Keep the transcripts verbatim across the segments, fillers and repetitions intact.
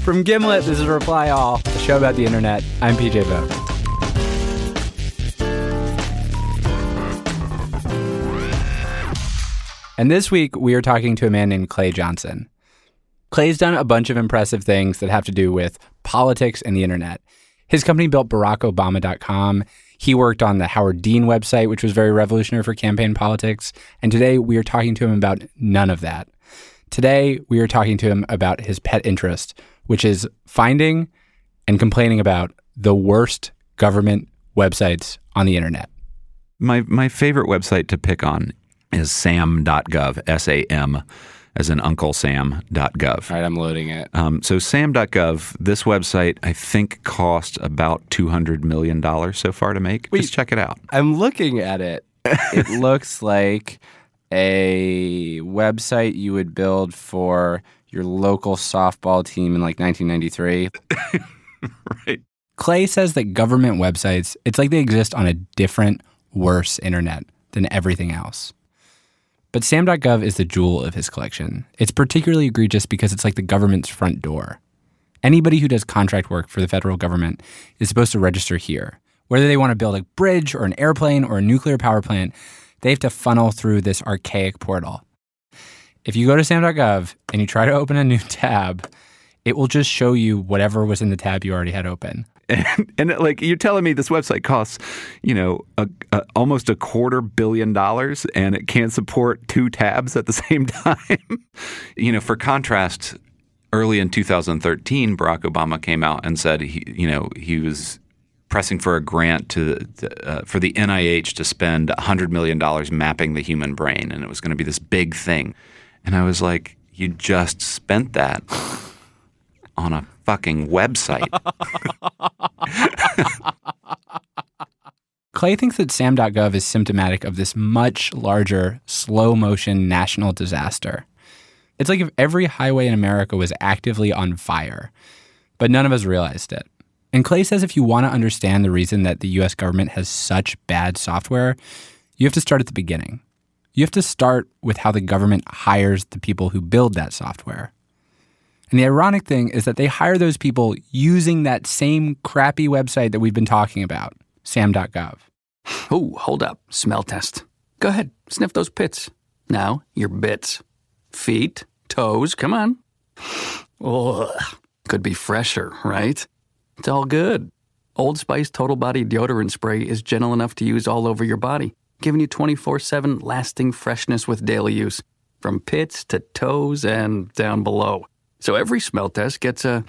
From Gimlet, this is Reply All, a show about the internet. I'm P J Vogt. And this week, we are talking to a man named Clay Johnson. Clay's done a bunch of impressive things that have to do with politics and the internet. His company built Barack Obama dot com. He worked on the Howard Dean website, which was very revolutionary for campaign politics. And today, we are talking to him about none of that. Today, we are talking to him about his pet interest, which is finding and complaining about the worst government websites on the internet. My my favorite website to pick on is sam dot gov, S A M, as in Uncle Sam dot gov. All right, I'm loading it. Um, so sam dot gov, this website, I think, cost about two hundred million dollars so far to make. Wait, Just check it out. I'm looking at it. It looks like a website you would build for your local softball team in like nineteen ninety-three. Right. Clay says that government websites, it's like they exist on a different, worse internet than everything else. But sam dot gov is the jewel of his collection. It's particularly egregious because it's like the government's front door. Anybody who does contract work for the federal government is supposed to register here. Whether they want to build a bridge or an airplane or a nuclear power plant, they have to funnel through this archaic portal. If you go to sam dot gov and you try to open a new tab, it will just show you whatever was in the tab you already had open. And, and like you're telling me this website costs, you know, a, a, almost a quarter billion dollars and it can't support two tabs at the same time. You know, for contrast, early in two thousand thirteen, Barack Obama came out and said, he, you know, he was pressing for a grant to uh, for the N I H to spend one hundred million dollars mapping the human brain. And it was going to be this big thing. And I was like, you just spent that on a fucking website. Clay thinks that sam dot gov is symptomatic of this much larger, slow-motion national disaster. It's like if every highway in America was actively on fire, but none of us realized it. And Clay says if you want to understand the reason that the U S government has such bad software, you have to start at the beginning. You have to start with how the government hires the people who build that software. And the ironic thing is that they hire those people using that same crappy website that we've been talking about, sam dot gov. Oh, hold up. Smell test. Go ahead. Sniff those pits. Now, your bits. Feet, toes, come on. Ugh. Could be fresher, right? It's all good. Old Spice Total Body Deodorant Spray is gentle enough to use all over your body, giving you twenty-four seven lasting freshness with daily use, from pits to toes and down below. So every smell test gets a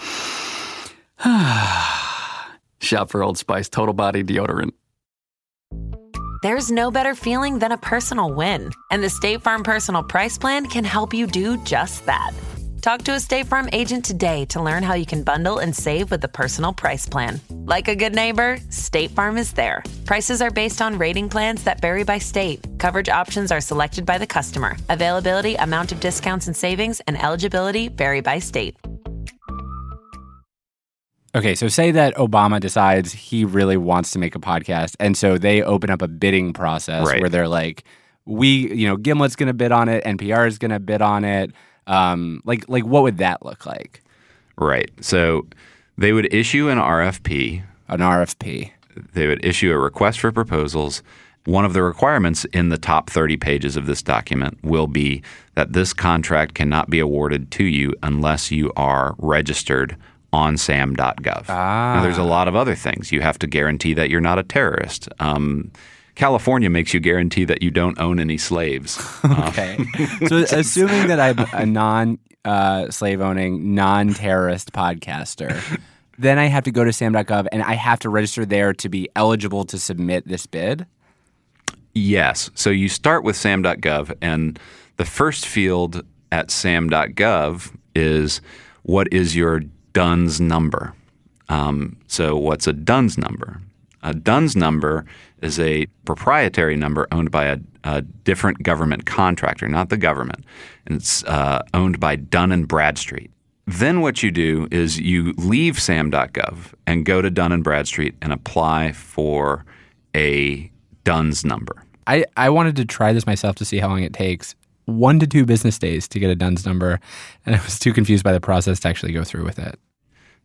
shop for Old Spice Total Body Deodorant. There's no better feeling than a personal win, and the State Farm Personal Price Plan can help you do just that. Talk to a State Farm agent today to learn how you can bundle and save with the Personal Price Plan. Like a good neighbor, State Farm is there. Prices are based on rating plans that vary by state. Coverage options are selected by the customer. Availability, amount of discounts and savings, and eligibility vary by state. Okay, so say that Obama decides he really wants to make a podcast, and so they open up a bidding process Right. where they're like, we, you know, Gimlet's going to bid on it, N P R is going to bid on it. Um, like, like, what would that look like? Right. So they would issue an R F P. An R F P. They would issue a request for proposals. One of the requirements in the top thirty pages of this document will be that this contract cannot be awarded to you unless you are registered on sam dot gov. Ah. Now, there's a lot of other things. You have to guarantee that you're not a terrorist. Um, California makes you guarantee that you don't own any slaves. Okay. So assuming that I'm a non uh, slave owning, non-terrorist podcaster, then I have to go to sam dot gov and I have to register there to be eligible to submit this bid? Yes. So you start with sam dot gov, and the first field at sam dot gov is what is your D U N S number. Um, so what's a D U N S number? A D U N S number is a proprietary number owned by a, a different government contractor, not the government. And it's uh, owned by Dun and Bradstreet. Then what you do is you leave sam dot gov and go to Dun and Bradstreet and apply for a D U N S number. I, I wanted to try this myself to see how long it takes. One to two business days to get a D U N S number, and I was too confused by the process to actually go through with it.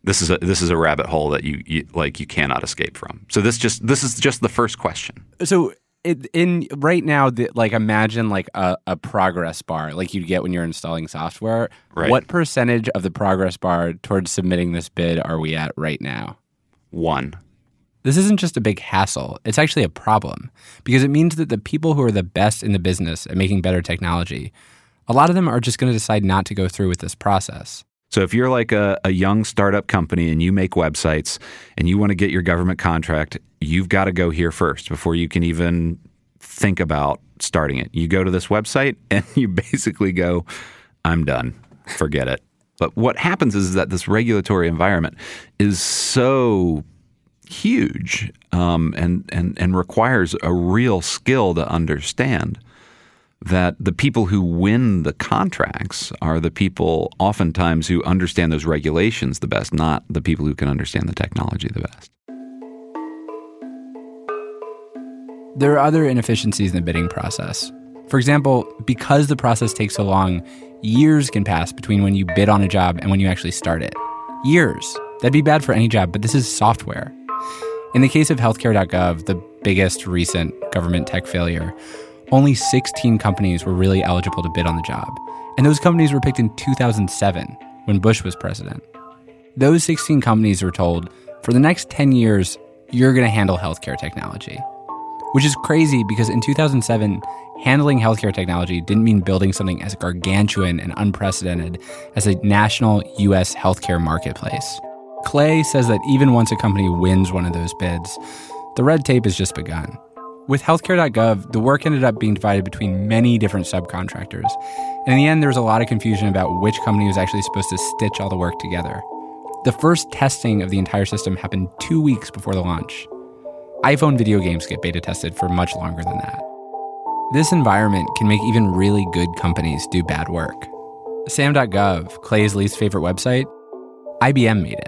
This is a this is a rabbit hole that you, you like you cannot escape from. So this just this is just the first question. So it, in right now, the, like imagine like a, a progress bar like you get when you're installing software. Right. What percentage of the progress bar towards submitting this bid are we at right now? One. This isn't just a big hassle. It's actually a problem because it means that the people who are the best in the business at making better technology, a lot of them are just going to decide not to go through with this process. So if you're like a, a young startup company and you make websites and you want to get your government contract, you've got to go here first before you can even think about starting it. You go to this website and you basically go, I'm done. Forget it. But what happens is that this regulatory environment is so huge um, and, and, and requires a real skill to understand that the people who win the contracts are the people oftentimes who understand those regulations the best, not the people who can understand the technology the best. There are other inefficiencies in the bidding process. For example, because the process takes so long, years can pass between when you bid on a job and when you actually start it. Years. That'd be bad for any job, but this is software. In the case of healthcare dot gov, the biggest recent government tech failure, only sixteen companies were really eligible to bid on the job. And those companies were picked in two thousand seven, when Bush was president. Those sixteen companies were told, for the next ten years, you're going to handle healthcare technology. Which is crazy because in two thousand seven, handling healthcare technology didn't mean building something as gargantuan and unprecedented as a national U S healthcare marketplace. Clay says that even once a company wins one of those bids, the red tape has just begun. With healthcare dot gov, the work ended up being divided between many different subcontractors. And in the end, there was a lot of confusion about which company was actually supposed to stitch all the work together. The first testing of the entire system happened two weeks before the launch. iPhone video games get beta tested for much longer than that. This environment can make even really good companies do bad work. Sam dot gov, Clay's least favorite website, I B M made it.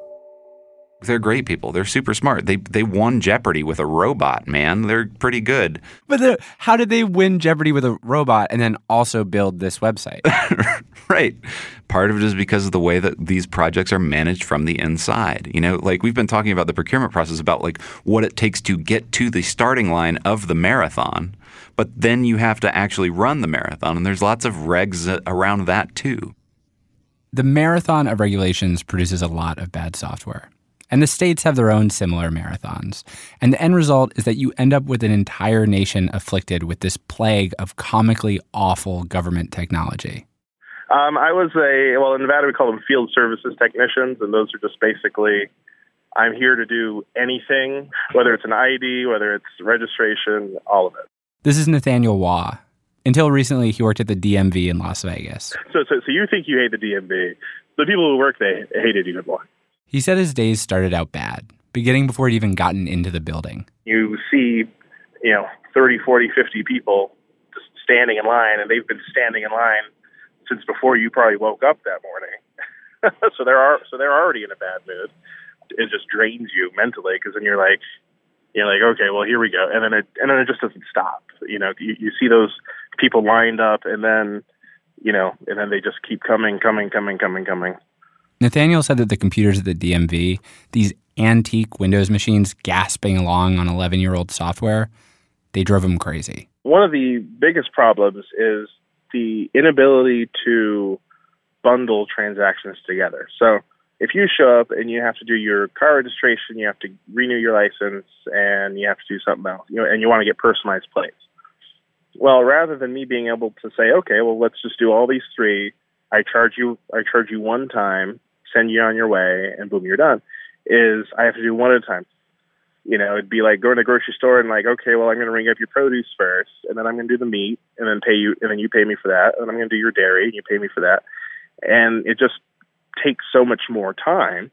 They're great people. They're super smart. They they won Jeopardy with a robot, man. They're pretty good. But how did they win Jeopardy with a robot and then also build this website? Right. Part of it is because of the way that these projects are managed from the inside. You know, like we've been talking about the procurement process, about like what it takes to get to the starting line of the marathon. But then you have to actually run the marathon. And there's lots of regs around that too. The marathon of regulations produces a lot of bad software. And the states have their own similar marathons. And the end result is that you end up with an entire nation afflicted with this plague of comically awful government technology. Um, I was a, well, in Nevada we call them field services technicians, and those are just basically, I'm here to do anything, whether it's an I D, whether it's registration, all of it. This is Nathaniel Waugh. Until recently, he worked at the D M V in Las Vegas. So, so, so you think you hate the D M V. The people who work, they hate it even more. He said his days started out bad, beginning before he'd even gotten into the building. You see, you know, thirty, forty, fifty people just standing in line, and they've been standing in line since before you probably woke up that morning. so they're are, so they're already in a bad mood. It just drains you mentally, because then you're like, you're like, okay, well, here we go, and then it and then it just doesn't stop. You know, you, you see those people lined up, and then, you know, and then they just keep coming, coming, coming, coming, coming. Nathaniel said that the computers at the D M V, these antique Windows machines gasping along on eleven-year-old software, they drove him crazy. One of the biggest problems is the inability to bundle transactions together. So if you show up and you have to do your car registration, you have to renew your license, and you have to do something else, you know, and you want to get personalized plates. Well, rather than me being able to say, okay, well, let's just do all these three, I charge you, I charge you one time, send you on your way, and boom, you're done, is I have to do one at a time. You know, it'd be like going to the grocery store and like, okay, well, I'm going to ring up your produce first, and then I'm going to do the meat, and then pay you, and then you pay me for that, and I'm going to do your dairy, and you pay me for that. And it just takes so much more time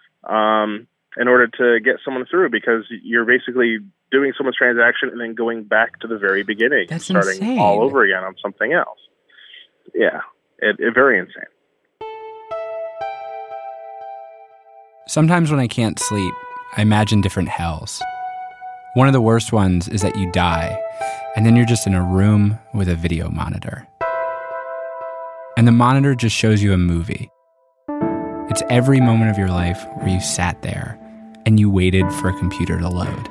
um, in order to get someone through, because you're basically doing so much transaction and then going back to the very beginning, That's starting insane. all over again on something else. Yeah, it, it very insane. Sometimes when I can't sleep, I imagine different hells. One of the worst ones is that you die, and then you're just in a room with a video monitor. And the monitor just shows you a movie. It's every moment of your life where you sat there and you waited for a computer to load.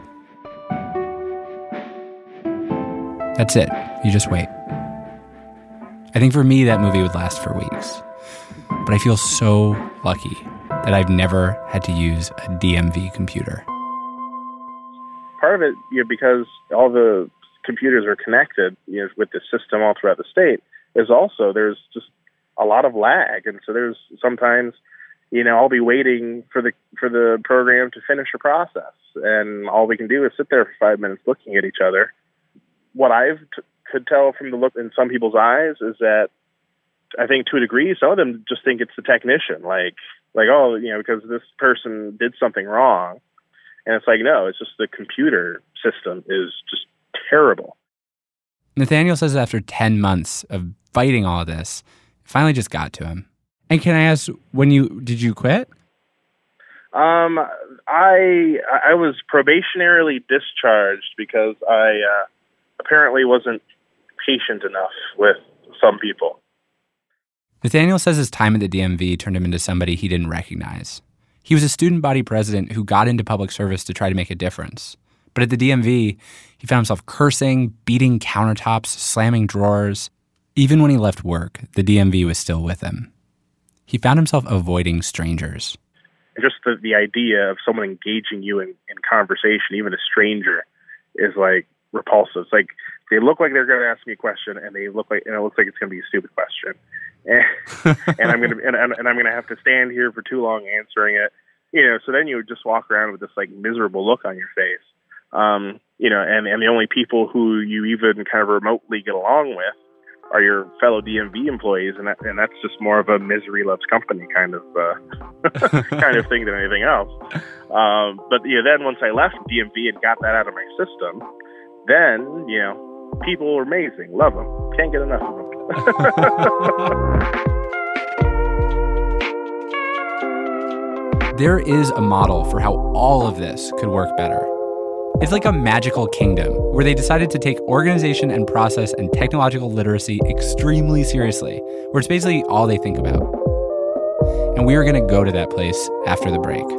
That's it. You just wait. I think for me, that movie would last for weeks. But I feel so lucky that I've never had to use a D M V computer. Part of it, you know, because all the computers are connected, you know, with the system all throughout the state, is also there's just a lot of lag. And so there's sometimes, you know, I'll be waiting for the for the program to finish a process, and all we can do is sit there for five minutes looking at each other. What I've t- could tell from the look in some people's eyes is that I think to a degree, some of them just think it's the technician, like like oh, you know, because this person did something wrong, and it's like no, it's just the computer system is just terrible. Nathaniel says after ten months of fighting all of this, it finally just got to him. And can I ask, when you did you quit? Um, I I was probationarily discharged because I uh, apparently wasn't patient enough with some people. Nathaniel says his time at the D M V turned him into somebody he didn't recognize. He was a student body president who got into public service to try to make a difference. But at the D M V, he found himself cursing, beating countertops, slamming drawers. Even when he left work, the D M V was still with him. He found himself avoiding strangers. Just the, the idea of someone engaging you in, in conversation, even a stranger, is like repulsive. It's like they look like they're going to ask me a question, and they look like and it looks like it's going to be a stupid question, and, and I'm going to and, and I'm going to have to stand here for too long answering it. You know, so then you would just walk around with this like miserable look on your face. Um, you know, and, and the only people who you even kind of remotely get along with are your fellow D M V employees, and that, and that's just more of a misery loves company kind of uh, kind of thing than anything else. Um, but you know, then once I left D M V and got that out of my system, then you know, people were amazing, love them, can't get enough of them. There is a model for how all of this could work better. It's like a magical kingdom where they decided to take organization and process and technological literacy extremely seriously, where it's basically all they think about. And we are going to go to that place after the break.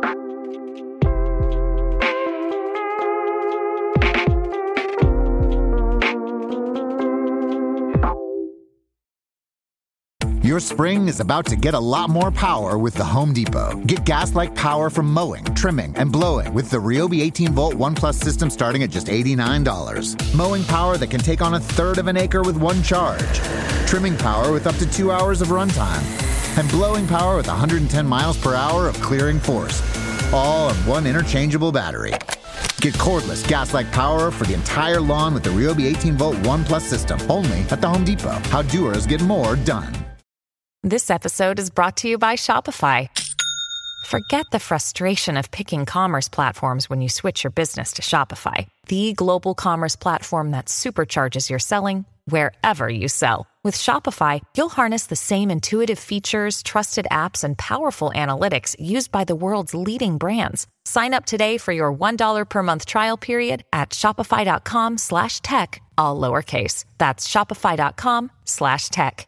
Your spring is about to get a lot more power with the Home Depot. Get gas-like power from mowing, trimming, and blowing with the Ryobi eighteen volt One Plus system starting at just eighty-nine dollars. Mowing power that can take on a third of an acre with one charge. Trimming power with up to two hours of runtime. And blowing power with one hundred ten miles per hour of clearing force. All on one interchangeable battery. Get cordless gas-like power for the entire lawn with the Ryobi eighteen volt One Plus system. Only at the Home Depot. How doers get more done. This episode is brought to you by Shopify. Forget the frustration of picking commerce platforms when you switch your business to Shopify, the global commerce platform that supercharges your selling wherever you sell. With Shopify, you'll harness the same intuitive features, trusted apps, and powerful analytics used by the world's leading brands. Sign up today for your one dollar per month trial period at shopify.com slash tech, all lowercase. That's shopify.com slash tech.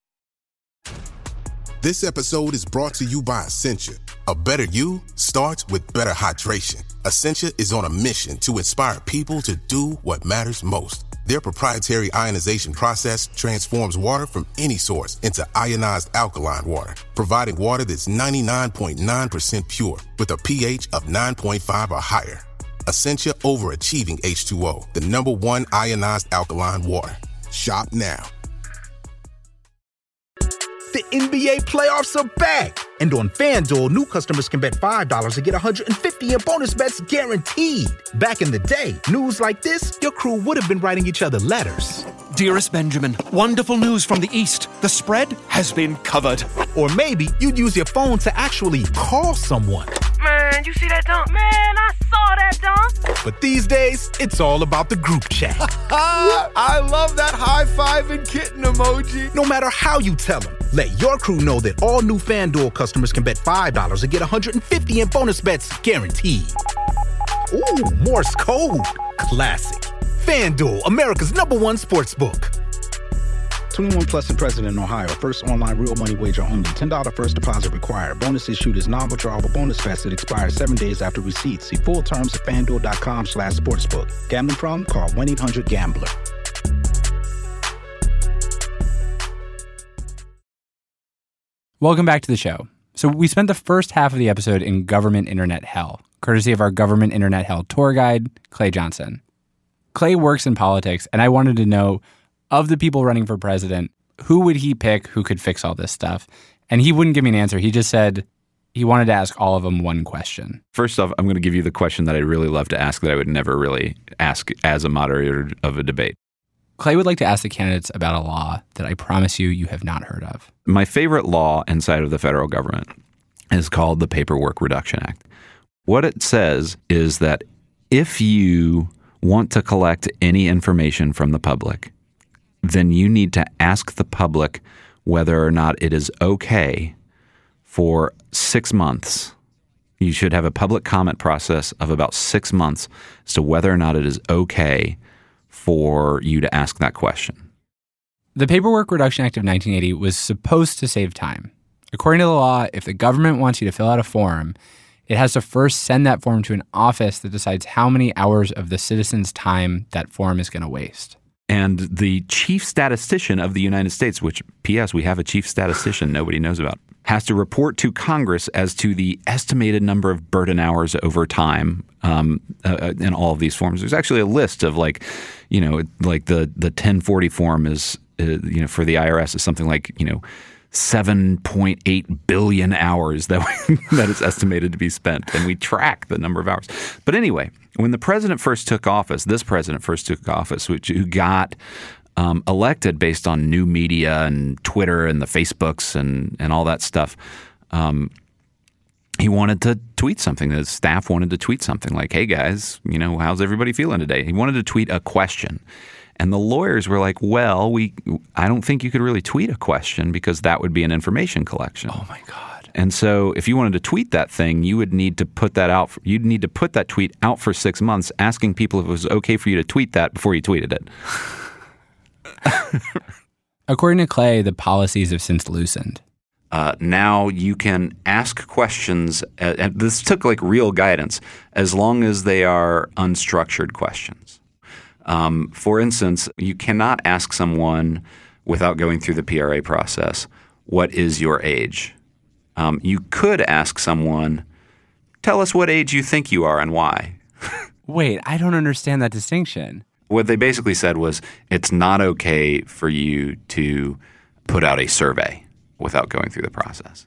This episode is brought to you by Essentia. A better you starts with better hydration. Essentia is on a mission to inspire people to do what matters most. Their proprietary ionization process transforms water from any source into ionized alkaline water, providing water that's ninety-nine point nine percent pure with a pH of nine point five or higher. Essentia Overachieving H two O, the number one ionized alkaline water. Shop now. The N B A playoffs are back. And on FanDuel, new customers can bet five dollars and get one hundred fifty in bonus bets guaranteed. Back in the day, news like this, your crew would have been writing each other letters. Dearest Benjamin, wonderful news from the East. The spread has been covered. Or maybe you'd use your phone to actually call someone. Man, you see that dunk? Man, I saw that dunk. But these days, it's all about the group chat. I love that high five and kitten emoji. No matter how you tell them, let your crew know that all new FanDuel customers can bet five dollars and get one hundred fifty in bonus bets guaranteed. Ooh, Morse code. Classic. FanDuel, America's number one sportsbook. twenty-one plus and present in Ohio. First online real money wager only. ten dollars first deposit required. Bonus issued is non-withdrawable bonus vest that expires seven days after receipt. See full terms at FanDuel.com slash sportsbook. Gambling problem? Call one eight hundred gambler. Welcome back to the show. So we spent the first half of the episode in government internet hell, courtesy of our government internet hell tour guide, Clay Johnson. Clay works in politics, and I wanted to know, of the people running for president, who would he pick who could fix all this stuff? And he wouldn't give me an answer. He just said he wanted to ask all of them one question. First off, I'm going to give you the question that I'd really love to ask that I would never really ask as a moderator of a debate. Clay would like to ask the candidates about a law that I promise you you have not heard of. My favorite law inside of the federal government is called the Paperwork Reduction Act. What it says is that if you want to collect any information from the public, then you need to ask the public whether or not it is okay for six months. You should have a public comment process of about six months as to whether or not it is okay for you to ask that question. The Paperwork Reduction Act of nineteen eighty was supposed to save time. According to the law, if the government wants you to fill out a form, it has to first send that form to an office that decides how many hours of the citizen's time that form is going to waste. And the chief statistician of the United States, which, P S, we have a chief statistician nobody knows about, has to report to Congress as to the estimated number of burden hours over time um, uh, in all of these forms. There's actually a list of like, you know, like the, the ten forty form is, uh, you know, for the I R S is something like, you know, seven point eight billion hours that we, that is estimated to be spent. And we track the number of hours. But anyway, when the president first took office, this president first took office, which who got um, elected based on new media and Twitter and the Facebooks and, and all that stuff, um, he wanted to tweet something. His staff wanted to tweet something like, hey, guys, you know, how's everybody feeling today? He wanted to tweet a question. And the lawyers were like, well, we I don't think you could really tweet a question because that would be an information collection. Oh, my God. And so if you wanted to tweet that thing, you would need to put that out. For, you'd need to put that tweet out for six months, asking people if it was okay for you to tweet that before you tweeted it. According to Clay, the policies have since loosened. Uh, now you can ask questions, uh, and this took like real guidance, as long as they are unstructured questions. Um, for instance, you cannot ask someone without going through the P R A process, what is your age? Um, you could ask someone, tell us what age you think you are and why. Wait, I don't understand that distinction. What they basically said was it's not okay for you to put out a survey without going through the process.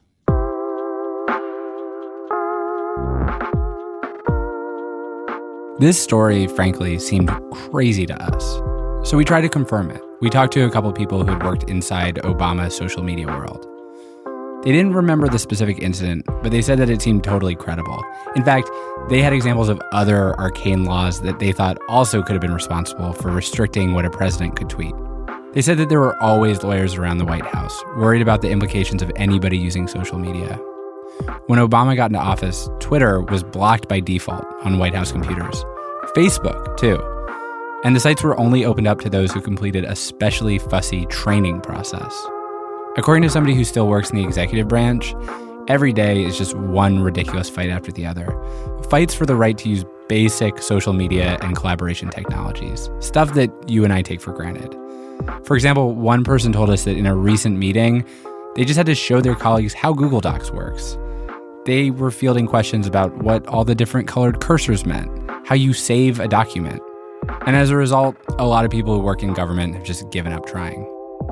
This story, frankly, seemed crazy to us. So we tried to confirm it. We talked to a couple people who had worked inside Obama's social media world. They didn't remember the specific incident, but they said that it seemed totally credible. In fact, they had examples of other arcane laws that they thought also could have been responsible for restricting what a president could tweet. They said that there were always lawyers around the White House, worried about the implications of anybody using social media. When Obama got into office, Twitter was blocked by default on White House computers. Facebook, too. And the sites were only opened up to those who completed a specially fussy training process. According to somebody who still works in the executive branch, every day is just one ridiculous fight after the other. Fights for the right to use basic social media and collaboration technologies, stuff that you and I take for granted. For example, one person told us that in a recent meeting, they just had to show their colleagues how Google Docs works. They were fielding questions about what all the different colored cursors meant, how you save a document. And as a result, a lot of people who work in government have just given up trying.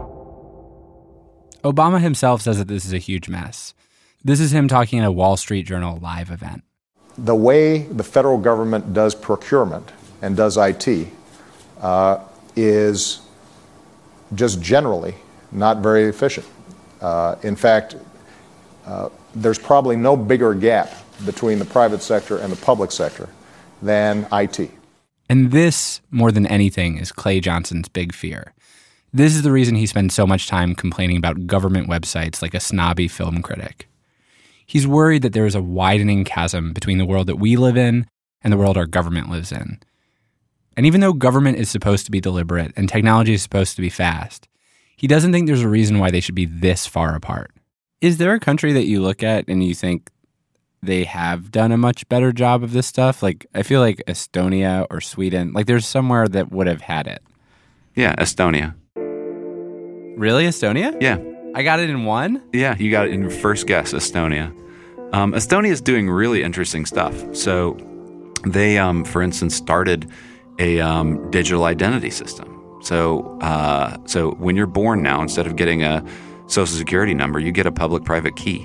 Obama himself says that this is a huge mess. This is him talking at a Wall Street Journal live event. The way the federal government does procurement and does I T uh, is just generally not very efficient. Uh, in fact, uh, there's probably no bigger gap between the private sector and the public sector than I T. And this, more than anything, is Clay Johnson's big fear. This is the reason he spends so much time complaining about government websites like a snobby film critic. He's worried that there is a widening chasm between the world that we live in and the world our government lives in. And even though government is supposed to be deliberate and technology is supposed to be fast, He doesn't think there's a reason why they should be this far apart. Is there a country that you look at and you think they have done a much better job of this stuff? Like, I feel like Estonia or Sweden, like there's somewhere that would have had it. Yeah, Estonia. Really, Estonia? Yeah. I got it in one? Yeah, you got it in your first guess, Estonia. Um, Estonia is doing really interesting stuff. So they, um, for instance, started a um, digital identity system. So, uh, so when you're born now, instead of getting a social security number, you get a public-private key.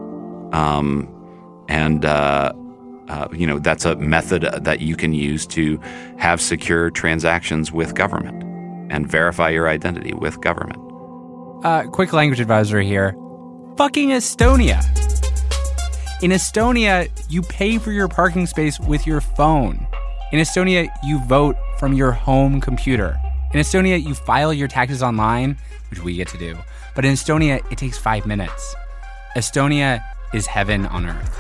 Um, and, uh, uh, you know, that's a method that you can use to have secure transactions with government and verify your identity with government. Uh, quick language advisory here. Fucking Estonia. In Estonia, you pay for your parking space with your phone. In Estonia, you vote from your home computer. In Estonia, you file your taxes online, which we get to do. But in Estonia, it takes five minutes. Estonia is heaven on earth.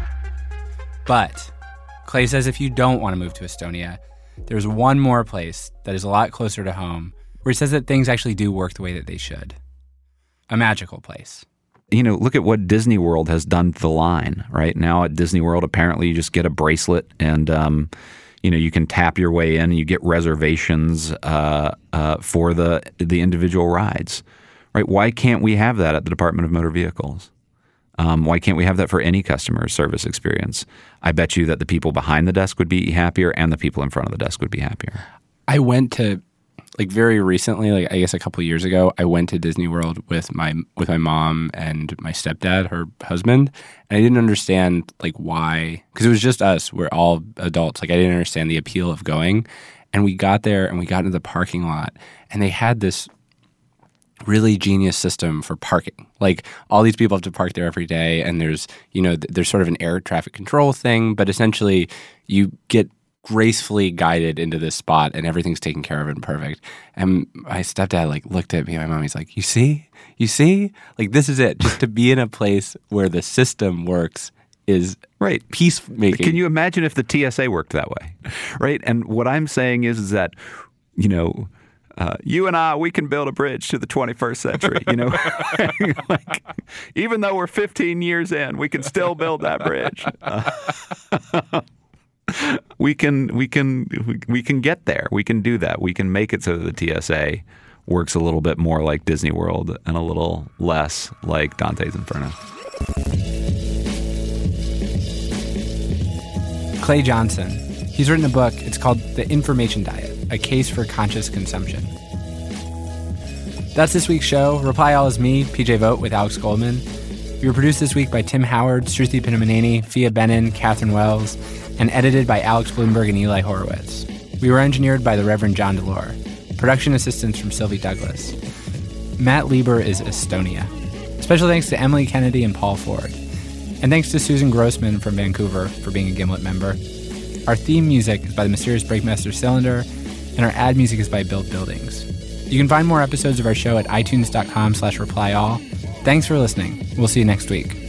But Clay says if you don't want to move to Estonia, there's one more place that is a lot closer to home where he says that things actually do work the way that they should. A magical place. You know, look at what Disney World has done to the line, right? Now at Disney World, apparently you just get a bracelet and, um, you know, you can tap your way in and you get reservations uh, uh, for the the individual rides, right? Why can't we have that at the Department of Motor Vehicles? Um, why can't we have that for any customer service experience? I bet you that the people behind the desk would be happier and the people in front of the desk would be happier. I went to, like very recently, like I guess a couple of years ago, I went to Disney World with my with my mom and my stepdad, her husband, and I didn't understand like why, because it was just us. We're all adults. Like I didn't understand the appeal of going, and we got there and we got into the parking lot, and they had this really genius system for parking. Like all these people have to park there every day, and there's you know there's sort of an air traffic control thing, but essentially you get gracefully guided into this spot and everything's taken care of and perfect. And my stepdad like looked at me and my mom, he's like, you see? You see? Like this is it. Just to be in a place where the system works is right. Peacemaking. Can you imagine if the T S A worked that way? Right? And what I'm saying is, is that, you know, Uh, you and I, we can build a bridge to the twenty-first century, you know. Like, even though we're fifteen years in, we can still build that bridge. Uh, we can, we can, we can get there. We can do that. We can make it so that the T S A works a little bit more like Disney World and a little less like Dante's Inferno. Clay Johnson. He's written a book. It's called The Information Diet, A Case for Conscious Consumption. That's this week's show. Reply All is me, P J Vogt with Alex Goldman. We were produced this week by Tim Howard, Shruti Pinnamaneni, Fia Benin, Catherine Wells, and edited by Alex Bloomberg and Eli Horowitz. We were engineered by the Reverend John Delore. Production assistance from Sylvie Douglas. Matt Lieber is Estonia. Special thanks to Emily Kennedy and Paul Ford. And thanks to Susan Grossman from Vancouver for being a Gimlet member. Our theme music is by the Mysterious Breakmaster Cylinder, and our ad music is by Built Buildings. You can find more episodes of our show at itunes.com slash replyall. Thanks for listening. We'll see you next week.